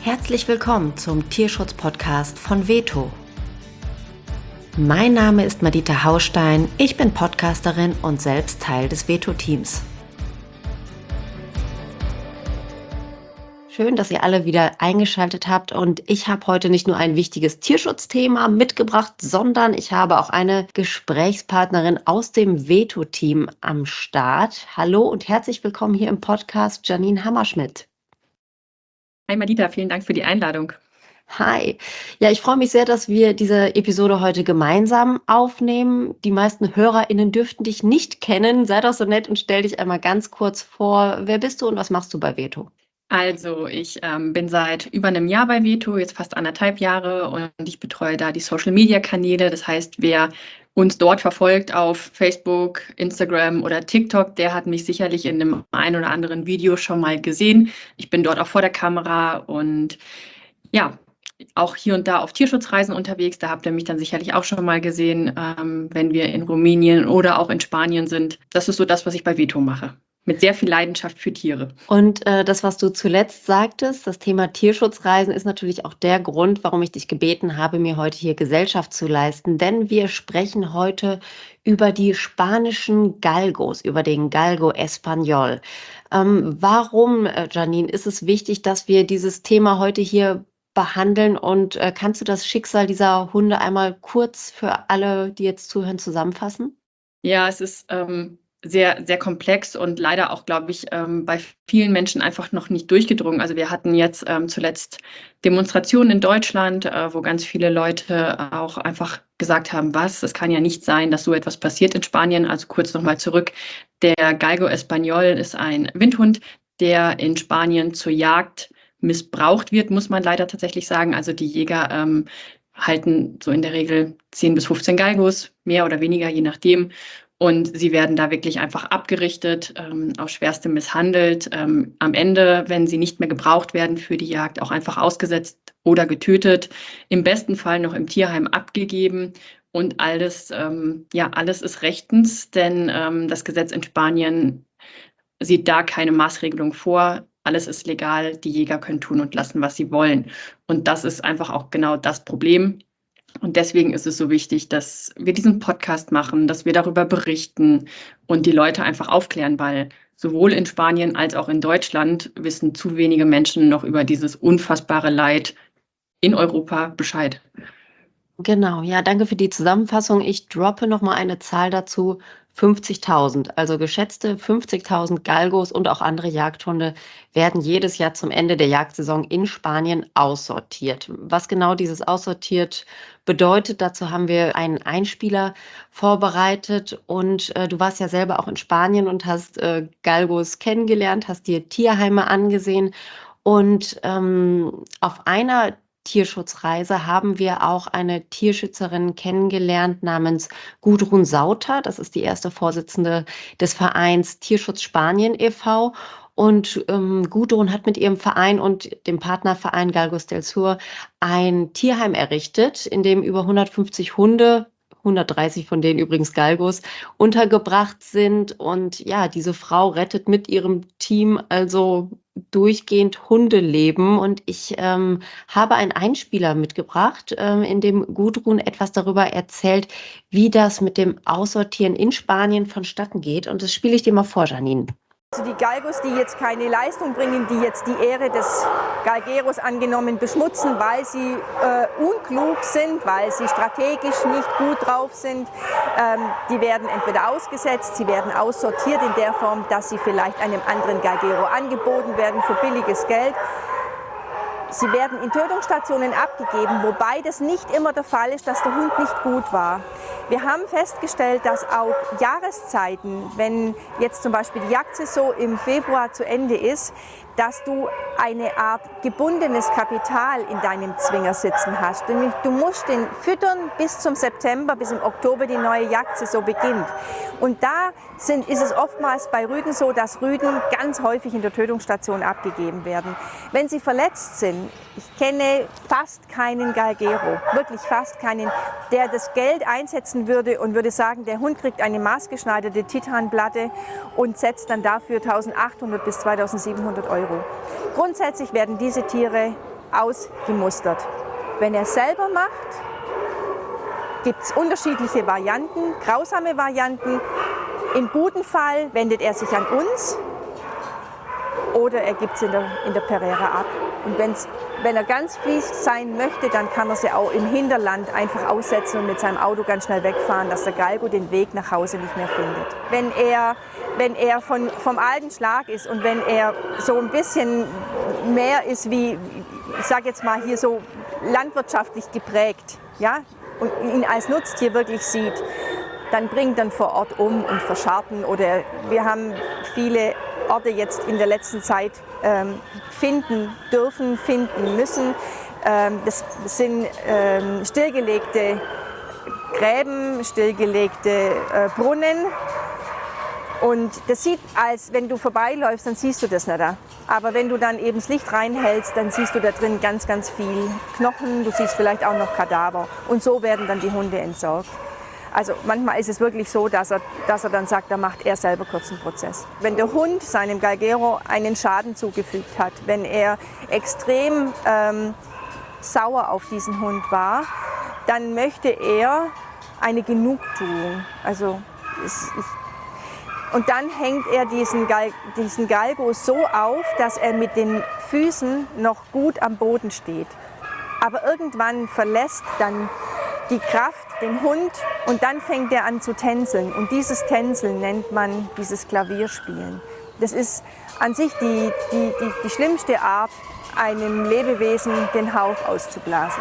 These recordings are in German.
Herzlich willkommen zum Tierschutz-Podcast von Veto. Mein Name ist Madita Haustein, ich bin Podcasterin und selbst Teil des Veto-Teams. Schön, dass ihr alle wieder eingeschaltet habt und ich habe heute nicht nur ein wichtiges Tierschutzthema mitgebracht, sondern ich habe auch eine Gesprächspartnerin aus dem Veto-Team am Start. Hallo und herzlich willkommen hier im Podcast, Janine Hammerschmidt. Hi Madita, vielen Dank für die Einladung. Hi. Ja, ich freue mich sehr, dass wir diese Episode heute gemeinsam aufnehmen. Die meisten HörerInnen dürften dich nicht kennen. Sei doch so nett und stell dich einmal ganz kurz vor. Wer bist du und was machst du bei Veto? Also ich bin seit über einem Jahr bei Veto, jetzt fast 1,5 Jahre und ich betreue da die Social-Media-Kanäle. Das heißt, wer uns dort verfolgt auf Facebook, Instagram oder TikTok, der hat mich sicherlich in dem ein oder anderen Video schon mal gesehen. Ich bin dort auch vor der Kamera und ja, auch hier und da auf Tierschutzreisen unterwegs. Da habt ihr mich dann sicherlich auch schon mal gesehen, wenn wir in Rumänien oder auch in Spanien sind. Das ist so das, was ich bei Veto mache. Mit sehr viel Leidenschaft für Tiere. Und das, was du zuletzt sagtest, das Thema Tierschutzreisen, ist natürlich auch der Grund, warum ich dich gebeten habe, mir heute hier Gesellschaft zu leisten. Denn wir sprechen heute über die spanischen Galgos, über den Galgo Español. Warum, Janine, ist es wichtig, dass wir dieses Thema heute hier behandeln? Und kannst du das Schicksal dieser Hunde einmal kurz für alle, die jetzt zuhören, zusammenfassen? Ja, es ist sehr, sehr komplex und leider auch, glaube ich, bei vielen Menschen einfach noch nicht durchgedrungen. Also wir hatten jetzt zuletzt Demonstrationen in Deutschland, wo ganz viele Leute auch einfach gesagt haben, es kann ja nicht sein, dass so etwas passiert in Spanien. Also kurz nochmal zurück. Der Galgo Español ist ein Windhund, der in Spanien zur Jagd missbraucht wird, muss man leider tatsächlich sagen. Also die Jäger halten so in der Regel 10 bis 15 Galgos, mehr oder weniger, je nachdem. Und sie werden da wirklich einfach abgerichtet, auf Schwerste misshandelt. Am Ende, wenn sie nicht mehr gebraucht werden für die Jagd, auch einfach ausgesetzt oder getötet. Im besten Fall noch im Tierheim abgegeben. Und alles ist rechtens, denn das Gesetz in Spanien sieht da keine Maßregelung vor. Alles ist legal, die Jäger können tun und lassen, was sie wollen. Und das ist einfach auch genau das Problem. Und deswegen ist es so wichtig, dass wir diesen Podcast machen, dass wir darüber berichten und die Leute einfach aufklären, weil sowohl in Spanien als auch in Deutschland wissen zu wenige Menschen noch über dieses unfassbare Leid in Europa Bescheid. Genau, ja, danke für die Zusammenfassung. Ich droppe nochmal eine Zahl dazu. 50.000, also geschätzte 50.000 Galgos und auch andere Jagdhunde werden jedes Jahr zum Ende der Jagdsaison in Spanien aussortiert. Was genau dieses aussortiert bedeutet, dazu haben wir einen Einspieler vorbereitet und du warst ja selber auch in Spanien und hast Galgos kennengelernt, hast dir Tierheime angesehen und auf einer Tierschutzreise haben wir auch eine Tierschützerin kennengelernt namens Gudrun Sauter. Das ist die erste Vorsitzende des Vereins Tierschutz Spanien e.V. Und Gudrun hat mit ihrem Verein und dem Partnerverein Galgos del Sur ein Tierheim errichtet, in dem über 150 Hunde, 130 von denen übrigens Galgos, untergebracht sind. Und ja, diese Frau rettet mit ihrem Team also durchgehend Hundeleben. Und ich habe einen Einspieler mitgebracht, in dem Gudrun etwas darüber erzählt, wie das mit dem Aussortieren in Spanien vonstatten geht. Und das spiele ich dir mal vor, Janine. Also die Galgos, die jetzt keine Leistung bringen, die jetzt die Ehre des Galgeros angenommen beschmutzen, weil sie unklug sind, weil sie strategisch nicht gut drauf sind, die werden entweder ausgesetzt, sie werden aussortiert in der Form, dass sie vielleicht einem anderen Galgero angeboten werden für billiges Geld. Sie werden in Tötungsstationen abgegeben, wobei das nicht immer der Fall ist, dass der Hund nicht gut war. Wir haben festgestellt, dass auch Jahreszeiten, wenn jetzt zum Beispiel die Jagdsaison im Februar zu Ende ist, dass du eine Art gebundenes Kapital in deinem Zwinger sitzen hast. Nämlich du musst den füttern bis zum September, bis im Oktober die neue Jagdsaison beginnt. Und da ist es oftmals bei Rüden so, dass Rüden ganz häufig in der Tötungsstation abgegeben werden. Wenn sie verletzt sind, ich kenne fast keinen Galgero, wirklich fast keinen, der das Geld einsetzen würde und würde sagen, der Hund kriegt eine maßgeschneiderte Titanplatte und setzt dann dafür 1.800 bis 2.700 Euro. Grundsätzlich werden diese Tiere ausgemustert. Wenn er selber macht, gibt es unterschiedliche Varianten, grausame Varianten. Im guten Fall wendet er sich an uns oder er gibt es in der Pereira ab. Und wenn er ganz fies sein möchte, dann kann er sie auch im Hinterland einfach aussetzen und mit seinem Auto ganz schnell wegfahren, dass der Galgo den Weg nach Hause nicht mehr findet. Wenn er vom alten Schlag ist und wenn er so ein bisschen mehr ist wie, ich sage jetzt mal hier so landwirtschaftlich geprägt, ja, und ihn als Nutztier wirklich sieht, dann bringt er vor Ort um und verscharten. Oder wir haben viele Orte jetzt in der letzten Zeit finden dürfen, finden müssen. Das sind stillgelegte Gräben, stillgelegte Brunnen. Und das sieht, als wenn du vorbeiläufst, dann siehst du das nicht. Aber wenn du dann eben das Licht reinhältst, dann siehst du da drin ganz, ganz viel Knochen. Du siehst vielleicht auch noch Kadaver. Und so werden dann die Hunde entsorgt. Also manchmal ist es wirklich so, dass er dann sagt, da macht er selber kurz einen Prozess. Wenn der Hund seinem Galgero einen Schaden zugefügt hat, wenn er extrem sauer auf diesen Hund war, dann möchte er eine Genugtuung. Also und dann hängt er diesen Galgo so auf, dass er mit den Füßen noch gut am Boden steht. Aber irgendwann verlässt dann die Kraft den Hund und dann fängt er an zu tänzeln. Und dieses Tänzeln nennt man dieses Klavierspielen. Das ist an sich die schlimmste Art, einem Lebewesen den Hauch auszublasen.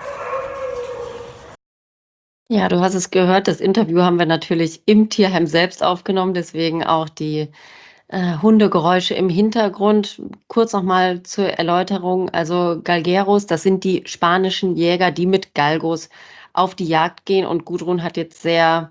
Ja, du hast es gehört, das Interview haben wir natürlich im Tierheim selbst aufgenommen, deswegen auch die Hundegeräusche im Hintergrund. Kurz nochmal zur Erläuterung, also Galgeros, das sind die spanischen Jäger, die mit Galgos auf die Jagd gehen, und Gudrun hat jetzt sehr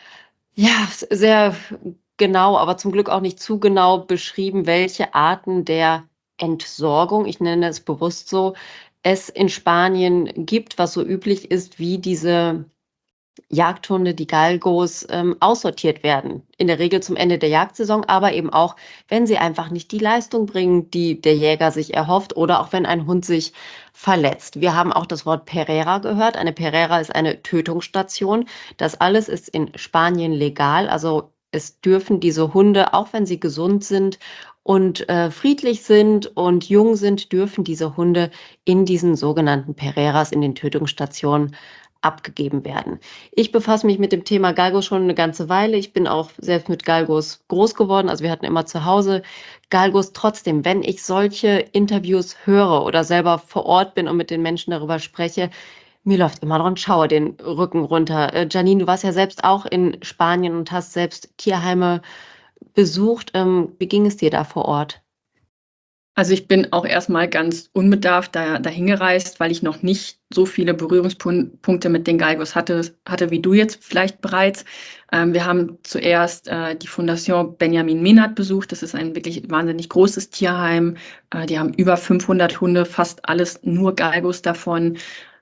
genau, aber zum Glück auch nicht zu genau beschrieben, welche Arten der Entsorgung, ich nenne es bewusst so, es in Spanien gibt, was so üblich ist, wie diese Jagdhunde, die Galgos, aussortiert werden. In der Regel zum Ende der Jagdsaison, aber eben auch, wenn sie einfach nicht die Leistung bringen, die der Jäger sich erhofft, oder auch wenn ein Hund sich verletzt. Wir haben auch das Wort Pereira gehört. Eine Pereira ist eine Tötungsstation. Das alles ist in Spanien legal. Also es dürfen diese Hunde, auch wenn sie gesund sind und friedlich sind und jung sind, dürfen diese Hunde in diesen sogenannten Pereiras, in den Tötungsstationen, abgegeben werden. Ich befasse mich mit dem Thema Galgos schon eine ganze Weile. Ich bin auch selbst mit Galgos groß geworden. Also wir hatten immer zu Hause Galgos. Trotzdem, wenn ich solche Interviews höre oder selber vor Ort bin und mit den Menschen darüber spreche, mir läuft immer noch ein Schauer den Rücken runter. Janine, du warst ja selbst auch in Spanien und hast selbst Tierheime besucht. Wie ging es dir da vor Ort? Also ich bin auch erstmal ganz unbedarft dahin gereist, weil ich noch nicht so viele Berührungspunkte mit den Galgos hatte wie du jetzt vielleicht bereits. Wir haben zuerst die Fondation Benjamin Menard besucht. Das ist ein wirklich wahnsinnig großes Tierheim. Die haben über 500 Hunde, fast alles nur Galgos davon.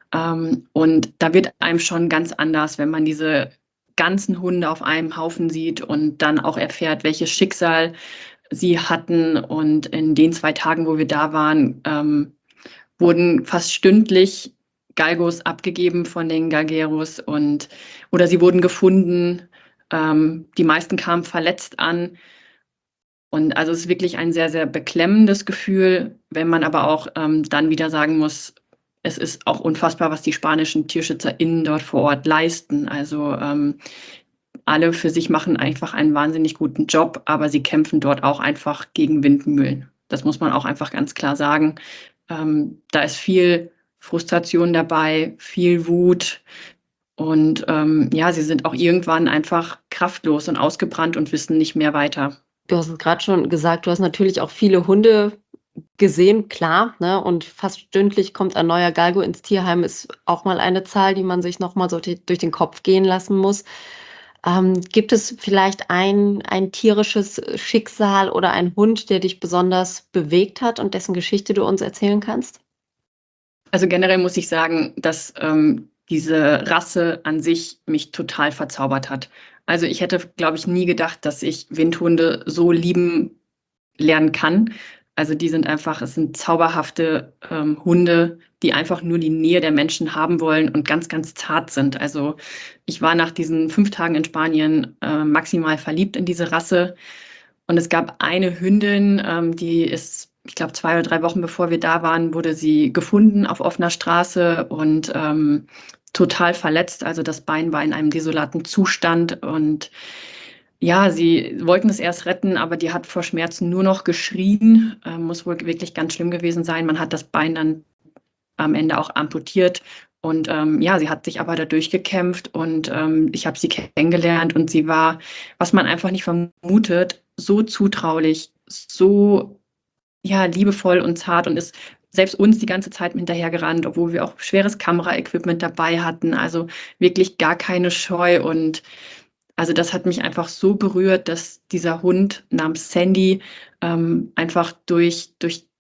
Und da wird einem schon ganz anders, wenn man diese ganzen Hunde auf einem Haufen sieht und dann auch erfährt, welches Schicksal sie hatten. Und in den 2 Tagen, wo wir da waren, wurden fast stündlich Galgos abgegeben von den Galgeros oder sie wurden gefunden. Die meisten kamen verletzt an. Und also es ist wirklich ein sehr, sehr beklemmendes Gefühl, wenn man aber auch dann wieder sagen muss, es ist auch unfassbar, was die spanischen TierschützerInnen dort vor Ort leisten. Also alle für sich machen einfach einen wahnsinnig guten Job, aber sie kämpfen dort auch einfach gegen Windmühlen. Das muss man auch einfach ganz klar sagen. Da ist viel Frustration dabei, viel Wut und sie sind auch irgendwann einfach kraftlos und ausgebrannt und wissen nicht mehr weiter. Du hast es gerade schon gesagt, du hast natürlich auch viele Hunde gesehen, klar, ne? Und fast stündlich kommt ein neuer Galgo ins Tierheim, ist auch mal eine Zahl, die man sich noch mal so durch den Kopf gehen lassen muss. Gibt es vielleicht ein tierisches Schicksal oder einen Hund, der dich besonders bewegt hat und dessen Geschichte du uns erzählen kannst? Also generell muss ich sagen, dass diese Rasse an sich mich total verzaubert hat. Also ich hätte, glaube ich, nie gedacht, dass ich Windhunde so lieben lernen kann. Also es sind zauberhafte Hunde, die einfach nur die Nähe der Menschen haben wollen und ganz, ganz zart sind. Also ich war nach diesen 5 Tagen in Spanien maximal verliebt in diese Rasse. Und es gab eine Hündin, die ist, ich glaube, 2 oder 3 Wochen bevor wir da waren, wurde sie gefunden auf offener Straße und total verletzt. Also das Bein war in einem desolaten Zustand und ja, sie wollten es erst retten, aber die hat vor Schmerzen nur noch geschrien. Muss wohl wirklich ganz schlimm gewesen sein. Man hat das Bein dann am Ende auch amputiert. Und ja, sie hat sich aber da durchgekämpft und ich habe sie kennengelernt und sie war, was man einfach nicht vermutet, so zutraulich, so ja, liebevoll und zart und ist selbst uns die ganze Zeit hinterhergerannt, obwohl wir auch schweres Kameraequipment dabei hatten. Also wirklich gar keine Scheu und also das hat mich einfach so berührt, dass dieser Hund namens Sandy einfach durch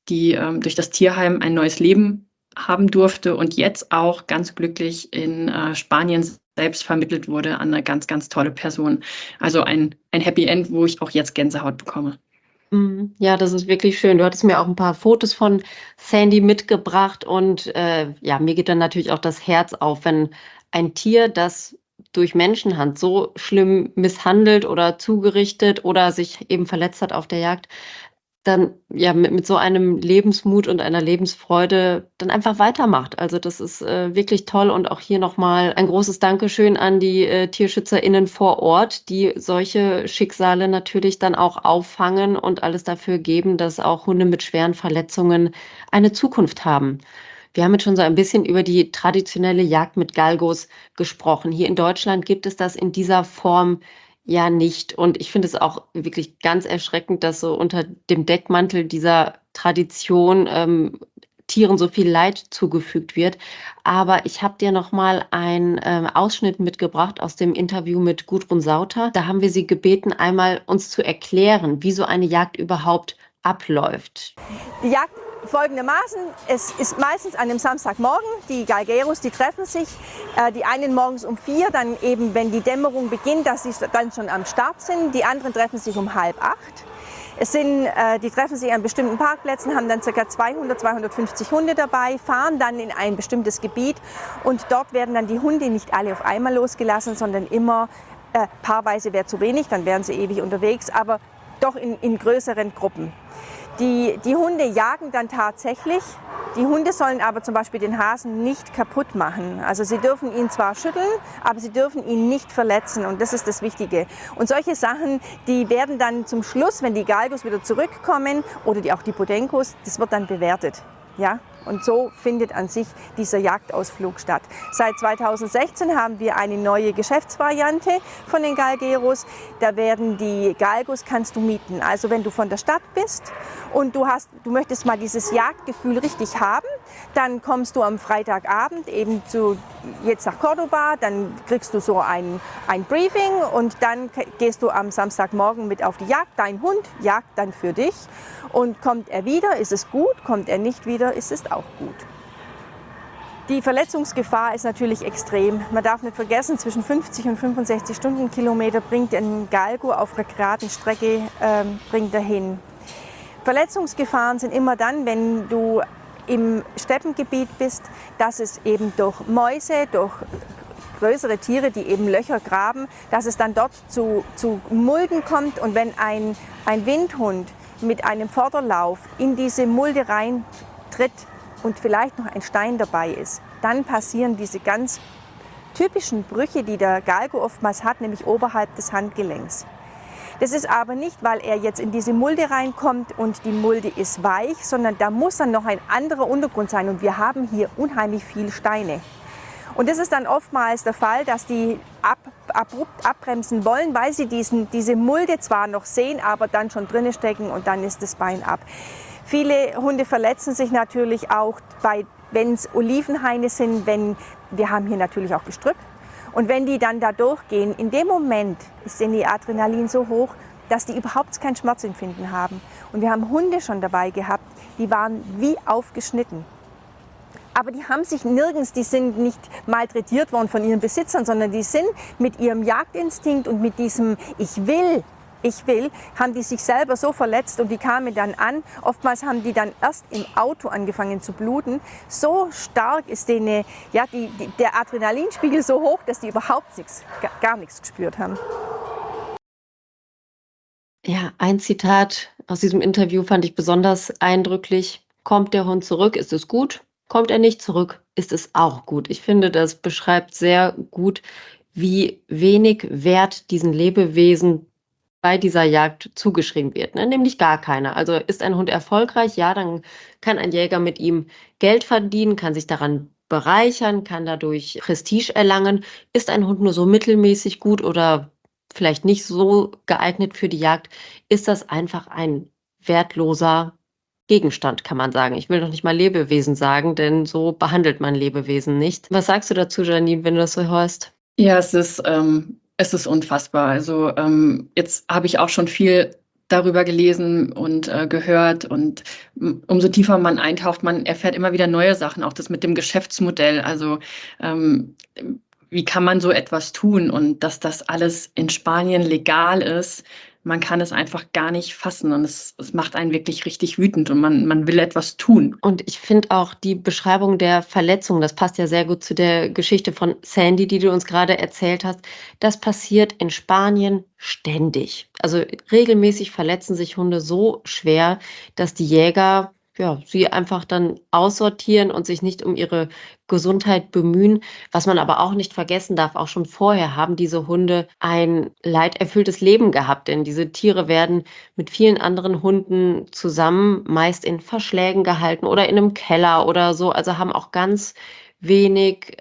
das Tierheim ein neues Leben haben durfte und jetzt auch ganz glücklich in Spanien selbst vermittelt wurde an eine ganz, ganz tolle Person. Also ein Happy End, wo ich auch jetzt Gänsehaut bekomme. Ja, das ist wirklich schön. Du hattest mir auch ein paar Fotos von Sandy mitgebracht und ja, mir geht dann natürlich auch das Herz auf, wenn ein Tier, das durch Menschenhand so schlimm misshandelt oder zugerichtet oder sich eben verletzt hat auf der Jagd, dann ja mit so einem Lebensmut und einer Lebensfreude dann einfach weitermacht. Also das ist wirklich toll und auch hier nochmal ein großes Dankeschön an die TierschützerInnen vor Ort, die solche Schicksale natürlich dann auch auffangen und alles dafür geben, dass auch Hunde mit schweren Verletzungen eine Zukunft haben. Wir haben jetzt schon so ein bisschen über die traditionelle Jagd mit Galgos gesprochen. Hier in Deutschland gibt es das in dieser Form ja nicht. Und ich finde es auch wirklich ganz erschreckend, dass so unter dem Deckmantel dieser Tradition Tieren so viel Leid zugefügt wird. Aber ich habe dir noch mal einen Ausschnitt mitgebracht aus dem Interview mit Gudrun Sauter. Da haben wir sie gebeten, einmal uns zu erklären, wie so eine Jagd überhaupt abläuft. Die Jagd folgendermaßen: Es ist meistens an einem Samstagmorgen, die Galgeros, die treffen sich, die einen morgens um 4, dann eben, wenn die Dämmerung beginnt, dass sie dann schon am Start sind, die anderen treffen sich um 7:30. Die treffen sich an bestimmten Parkplätzen, haben dann ca. 200, 250 Hunde dabei, fahren dann in ein bestimmtes Gebiet und dort werden dann die Hunde nicht alle auf einmal losgelassen, sondern immer paarweise wäre zu wenig, dann wären sie ewig unterwegs, aber doch in größeren Gruppen. Die Hunde jagen dann tatsächlich. Die Hunde sollen aber zum Beispiel den Hasen nicht kaputt machen. Also sie dürfen ihn zwar schütteln, aber sie dürfen ihn nicht verletzen und das ist das Wichtige. Und solche Sachen, die werden dann zum Schluss, wenn die Galgos wieder zurückkommen oder auch die Podencos, das wird dann bewertet. Ja? Und so findet an sich dieser Jagdausflug statt. Seit 2016 haben wir eine neue Geschäftsvariante von den Galgeros. Da werden die Galgos, kannst du mieten. Also wenn du von der Stadt bist und du möchtest mal dieses Jagdgefühl richtig haben, dann kommst du am Freitagabend eben jetzt nach Cordoba, dann kriegst du so ein Briefing und dann gehst du am Samstagmorgen mit auf die Jagd. Dein Hund jagt dann für dich. Und kommt er wieder, ist es gut, kommt er nicht wieder, ist es auch gut. Die Verletzungsgefahr ist natürlich extrem. Man darf nicht vergessen, zwischen 50 und 65 Stundenkilometer bringt ein Galgo auf einer geraden Strecke bringt er hin. Verletzungsgefahren sind immer dann, wenn du im Steppengebiet bist, dass es eben durch Mäuse, durch größere Tiere, die eben Löcher graben, dass es dann dort zu Mulden kommt und wenn ein Windhund mit einem Vorderlauf in diese Mulde reintritt und vielleicht noch ein Stein dabei ist, dann passieren diese ganz typischen Brüche, die der Galgo oftmals hat, nämlich oberhalb des Handgelenks. Das ist aber nicht, weil er jetzt in diese Mulde reinkommt und die Mulde ist weich, sondern da muss dann noch ein anderer Untergrund sein und wir haben hier unheimlich viele Steine. Und das ist dann oftmals der Fall, dass die abrupt abbremsen wollen, weil sie diese Mulde zwar noch sehen, aber dann schon drinnen stecken und dann ist das Bein ab. Viele Hunde verletzen sich natürlich auch, wenn es Olivenhaine sind, wir haben hier natürlich auch Gestrüpp. Und wenn die dann da durchgehen, in dem Moment ist die Adrenalin so hoch, dass die überhaupt kein Schmerzempfinden haben. Und wir haben Hunde schon dabei gehabt, die waren wie aufgeschnitten. Aber die haben sich die sind nicht malträtiert worden von ihren Besitzern, sondern die sind mit ihrem Jagdinstinkt und mit diesem Ich will ich will, haben die sich selber so verletzt und die kamen dann an. Oftmals haben die dann erst im Auto angefangen zu bluten. So stark ist denen, ja, der Adrenalinspiegel so hoch, dass die überhaupt gar nichts gespürt haben. Ja, ein Zitat aus diesem Interview fand ich besonders eindrücklich. Kommt der Hund zurück, ist es gut. Kommt er nicht zurück, ist es auch gut. Ich finde, das beschreibt sehr gut, wie wenig Wert diesen Lebewesen bei dieser Jagd zugeschrieben wird, ne? Nämlich gar keiner. Also ist ein Hund erfolgreich, ja, dann kann ein Jäger mit ihm Geld verdienen, kann sich daran bereichern, kann dadurch Prestige erlangen. Ist ein Hund nur so mittelmäßig gut oder vielleicht nicht so geeignet für die Jagd, ist das einfach ein wertloser Gegenstand, kann man sagen. Ich will noch nicht mal Lebewesen sagen, denn so behandelt man Lebewesen nicht. Was sagst du dazu, Janine, wenn du das so hörst? Ja, es ist unfassbar. Also jetzt habe ich auch schon viel darüber gelesen und gehört und umso tiefer man eintaucht, man erfährt immer wieder neue Sachen, auch das mit dem Geschäftsmodell. Also wie kann man so etwas tun und dass das alles in Spanien legal ist, man kann es einfach gar nicht fassen und es macht einen wirklich richtig wütend und man will etwas tun. Und ich finde auch die Beschreibung der Verletzung, das passt ja sehr gut zu der Geschichte von Sandy, die du uns gerade erzählt hast. Das passiert in Spanien ständig. Also regelmäßig verletzen sich Hunde so schwer, dass die Jäger sie einfach dann aussortieren und sich nicht um ihre Gesundheit bemühen. Was man aber auch nicht vergessen darf, auch schon vorher haben diese Hunde ein leiderfülltes Leben gehabt, denn diese Tiere werden mit vielen anderen Hunden zusammen meist in Verschlägen gehalten oder in einem Keller oder so, also haben auch ganz wenig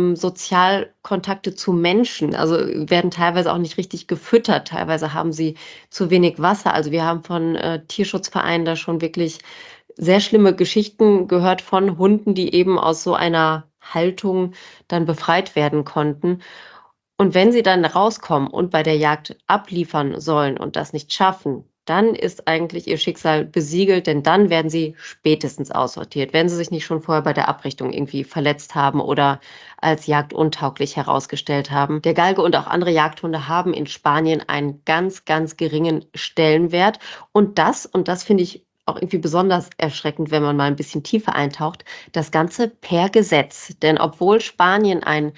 Sozialkontakte zu Menschen, also werden teilweise auch nicht richtig gefüttert, teilweise haben sie zu wenig Wasser. Also wir haben von Tierschutzvereinen da schon wirklich sehr schlimme Geschichten gehört von Hunden, die eben aus so einer Haltung dann befreit werden konnten. Und wenn sie dann rauskommen und bei der Jagd abliefern sollen und das nicht schaffen, dann ist eigentlich ihr Schicksal besiegelt, denn dann werden sie spätestens aussortiert, wenn sie sich nicht schon vorher bei der Abrichtung irgendwie verletzt haben oder als jagduntauglich herausgestellt haben. Der Galgo und auch andere Jagdhunde haben in Spanien einen ganz, ganz geringen Stellenwert. Und das finde ich auch irgendwie besonders erschreckend, wenn man mal ein bisschen tiefer eintaucht, das Ganze per Gesetz. Denn obwohl Spanien ein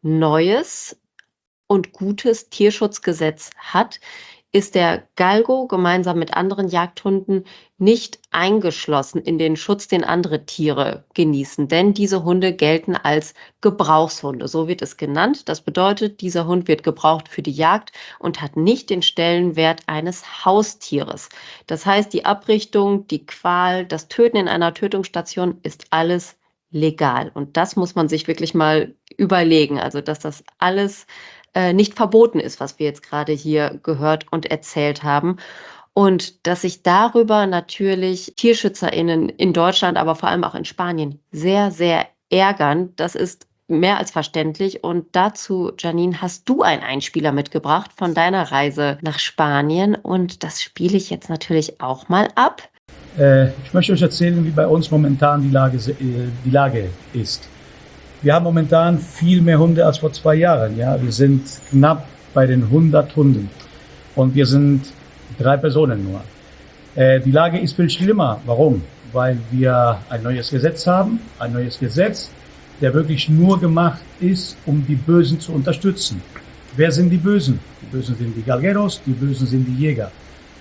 neues und gutes Tierschutzgesetz hat, ist der Galgo gemeinsam mit anderen Jagdhunden nicht eingeschlossen in den Schutz, den andere Tiere genießen. Denn diese Hunde gelten als Gebrauchshunde, so wird es genannt. Das bedeutet, dieser Hund wird gebraucht für die Jagd und hat nicht den Stellenwert eines Haustieres. Das heißt, die Abrichtung, die Qual, das Töten in einer Tötungsstation ist alles legal. Und das muss man sich wirklich mal überlegen. Also, dass das alles nicht verboten ist, was wir jetzt gerade hier gehört und erzählt haben. Und dass sich darüber natürlich TierschützerInnen in Deutschland, aber vor allem auch in Spanien sehr, sehr ärgern, das ist mehr als verständlich. Und dazu, Janine, hast du einen Einspieler mitgebracht von deiner Reise nach Spanien. Und das spiele ich jetzt natürlich auch mal ab. Ich möchte euch erzählen, wie bei uns momentan die Lage ist. Wir haben momentan viel mehr Hunde als vor 2 Jahren. Ja? Wir sind knapp bei den 100 Hunden und wir sind 3 Personen nur. Die Lage ist viel schlimmer. Warum? Weil wir ein neues Gesetz haben, ein neues Gesetz, der wirklich nur gemacht ist, um die Bösen zu unterstützen. Wer sind die Bösen? Die Bösen sind die Galgueros, die Bösen sind die Jäger.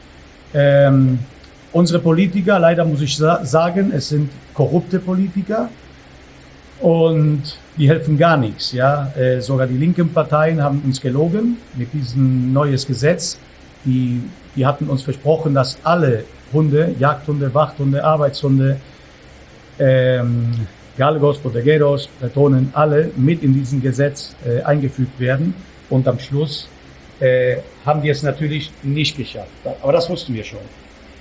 Unsere Politiker, leider muss ich sagen, es sind korrupte Politiker. Und die helfen gar nichts. Ja? Sogar die linken Parteien haben uns gelogen mit diesem neues Gesetz. Die hatten uns versprochen, dass alle Hunde, Jagdhunde, Wachthunde, Arbeitshunde, Galgos, Bodegueros, Bretonen, alle mit in diesem Gesetz eingefügt werden. Und am Schluss haben die es natürlich nicht geschafft. Aber das wussten wir schon.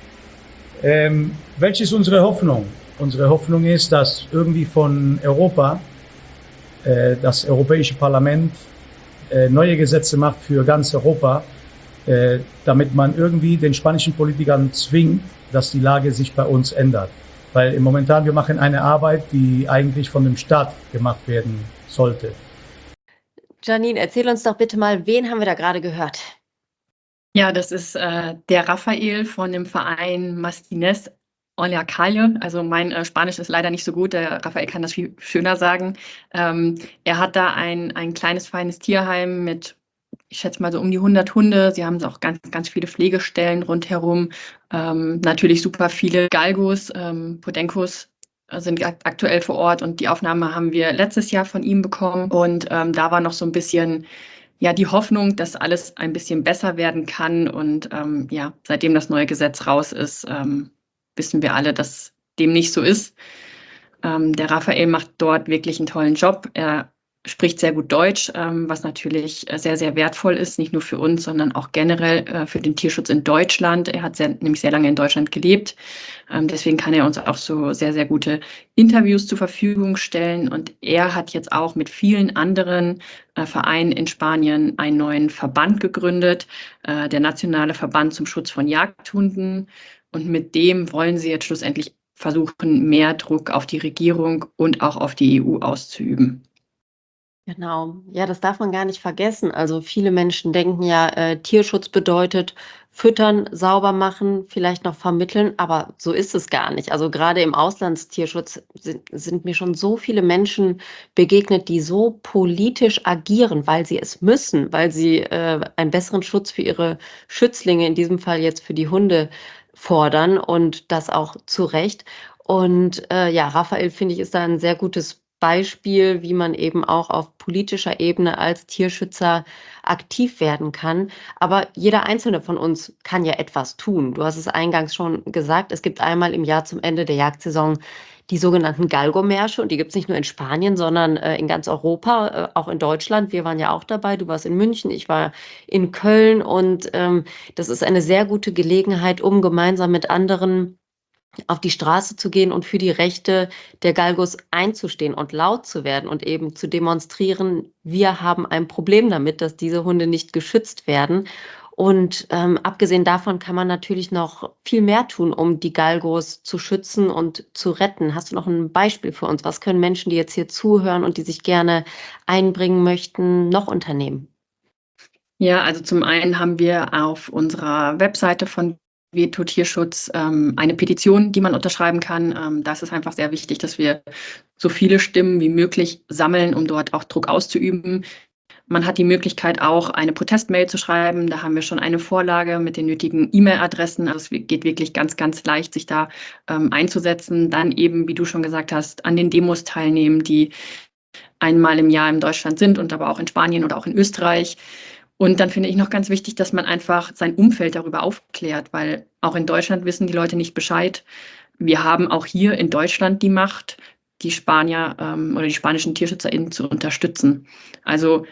Welche ist unsere Hoffnung? Unsere Hoffnung ist, dass irgendwie von Europa, das Europäische Parlament, neue Gesetze macht für ganz Europa, damit man irgendwie den spanischen Politikern zwingt, dass die Lage sich bei uns ändert. Weil im Momentan wir machen eine Arbeit, die eigentlich von dem Staat gemacht werden sollte. Janine, erzähl uns doch bitte mal, wen haben wir da gerade gehört? Ja, das ist der Raphael von dem Verein Mastines en la Calle. Also mein Spanisch ist leider nicht so gut, der Raphael kann das viel schöner sagen. Er hat da ein kleines, feines Tierheim mit, ich schätze mal so um die 100 Hunde. Sie haben auch ganz, ganz viele Pflegestellen rundherum. Natürlich super viele Galgos, Podencos sind aktuell vor Ort und die Aufnahme haben wir letztes Jahr von ihm bekommen. Und da war noch so ein bisschen die Hoffnung, dass alles ein bisschen besser werden kann. Und seitdem das neue Gesetz raus ist, wissen wir alle, dass dem nicht so ist. Der Raphael macht dort wirklich einen tollen Job. Er spricht sehr gut Deutsch, was natürlich sehr, sehr wertvoll ist, nicht nur für uns, sondern auch generell für den Tierschutz in Deutschland. Er hat nämlich sehr lange in Deutschland gelebt. Deswegen kann er uns auch so sehr, sehr gute Interviews zur Verfügung stellen. Und er hat jetzt auch mit vielen anderen Vereinen in Spanien einen neuen Verband gegründet, der Nationale Verband zum Schutz von Jagdhunden. Und mit dem wollen sie jetzt schlussendlich versuchen, mehr Druck auf die Regierung und auch auf die EU auszuüben. Genau, ja, das darf man gar nicht vergessen. Also viele Menschen denken ja, Tierschutz bedeutet füttern, sauber machen, vielleicht noch vermitteln, aber so ist es gar nicht. Also gerade im Auslandstierschutz sind mir schon so viele Menschen begegnet, die so politisch agieren, weil sie es müssen, weil sie einen besseren Schutz für ihre Schützlinge, in diesem Fall jetzt für die Hunde, fordern und das auch zu Recht. Und Raphael, finde ich, ist da ein sehr gutes Beispiel, wie man eben auch auf politischer Ebene als Tierschützer aktiv werden kann. Aber jeder Einzelne von uns kann ja etwas tun. Du hast es eingangs schon gesagt, es gibt einmal im Jahr zum Ende der Jagdsaison die sogenannten Galgo-Märsche und die gibt es nicht nur in Spanien, sondern in ganz Europa, auch in Deutschland. Wir waren ja auch dabei. Du warst in München, ich war in Köln und das ist eine sehr gute Gelegenheit, um gemeinsam mit anderen auf die Straße zu gehen und für die Rechte der Galgos einzustehen und laut zu werden und eben zu demonstrieren, wir haben ein Problem damit, dass diese Hunde nicht geschützt werden. Und abgesehen davon kann man natürlich noch viel mehr tun, um die Galgos zu schützen und zu retten. Hast du noch ein Beispiel für uns? Was können Menschen, die jetzt hier zuhören und die sich gerne einbringen möchten, noch unternehmen? Ja, also zum einen haben wir auf unserer Webseite von Veto Tierschutz eine Petition, die man unterschreiben kann. Da ist es einfach sehr wichtig, dass wir so viele Stimmen wie möglich sammeln, um dort auch Druck auszuüben. Man hat die Möglichkeit, auch eine Protestmail zu schreiben. Da haben wir schon eine Vorlage mit den nötigen E-Mail-Adressen. Also es geht wirklich ganz, ganz leicht, sich da einzusetzen. Dann eben, wie du schon gesagt hast, an den Demos teilnehmen, die einmal im Jahr in Deutschland sind und aber auch in Spanien oder auch in Österreich. Und dann finde ich noch ganz wichtig, dass man einfach sein Umfeld darüber aufklärt, weil auch in Deutschland wissen die Leute nicht Bescheid. Wir haben auch hier in Deutschland die Macht, die Spanier oder die spanischen TierschützerInnen zu unterstützen. Also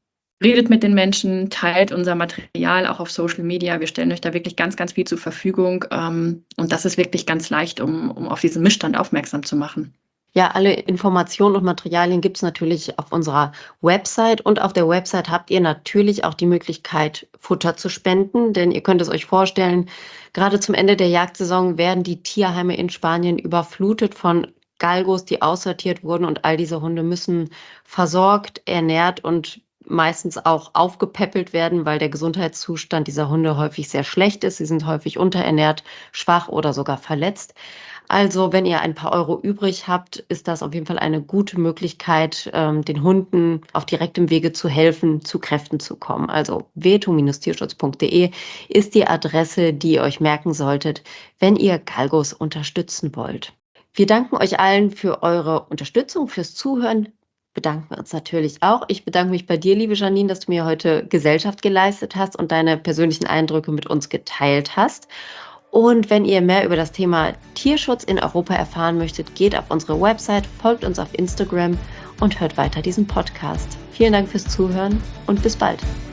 redet mit den Menschen, teilt unser Material auch auf Social Media. Wir stellen euch da wirklich ganz, ganz viel zur Verfügung. Und das ist wirklich ganz leicht, um auf diesen Missstand aufmerksam zu machen. Ja, alle Informationen und Materialien gibt es natürlich auf unserer Website und auf der Website habt ihr natürlich auch die Möglichkeit, Futter zu spenden, denn ihr könnt es euch vorstellen, gerade zum Ende der Jagdsaison werden die Tierheime in Spanien überflutet von Galgos, die aussortiert wurden und all diese Hunde müssen versorgt, ernährt und meistens auch aufgepäppelt werden, weil der Gesundheitszustand dieser Hunde häufig sehr schlecht ist. Sie sind häufig unterernährt, schwach oder sogar verletzt. Also wenn ihr ein paar Euro übrig habt, ist das auf jeden Fall eine gute Möglichkeit, den Hunden auf direktem Wege zu helfen, zu Kräften zu kommen. Also veto-tierschutz.de ist die Adresse, die ihr euch merken solltet, wenn ihr Galgos unterstützen wollt. Wir danken euch allen für eure Unterstützung, fürs Zuhören. Bedanken wir uns natürlich auch. Ich bedanke mich bei dir, liebe Janine, dass du mir heute Gesellschaft geleistet hast und deine persönlichen Eindrücke mit uns geteilt hast. Und wenn ihr mehr über das Thema Tierschutz in Europa erfahren möchtet, geht auf unsere Website, folgt uns auf Instagram und hört weiter diesen Podcast. Vielen Dank fürs Zuhören und bis bald.